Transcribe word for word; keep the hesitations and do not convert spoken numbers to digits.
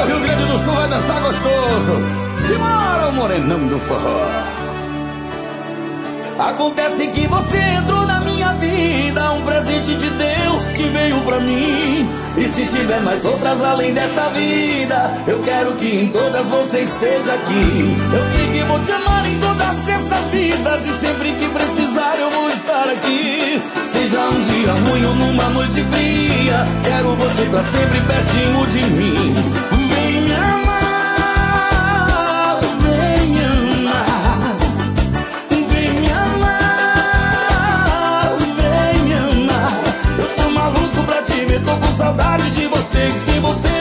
o Rio Grande do Sul vai dançar gostoso. Simbora, o morenão do forró. Acontece que você entrou na minha vida, um presente de Deus que veio pra mim. E se tiver mais outras além dessa vida, eu quero que em todas você esteja aqui. Eu sei que vou te amar em todas essas vidas, e sempre que precisar eu vou estar aqui. Seja um dia ruim ou numa noite fria, quero você pra sempre pertinho de mim. Vem me amar, vem me amar, vem me amar, vem me amar. Eu tô maluco pra te ver, tô com saudade de você. E se você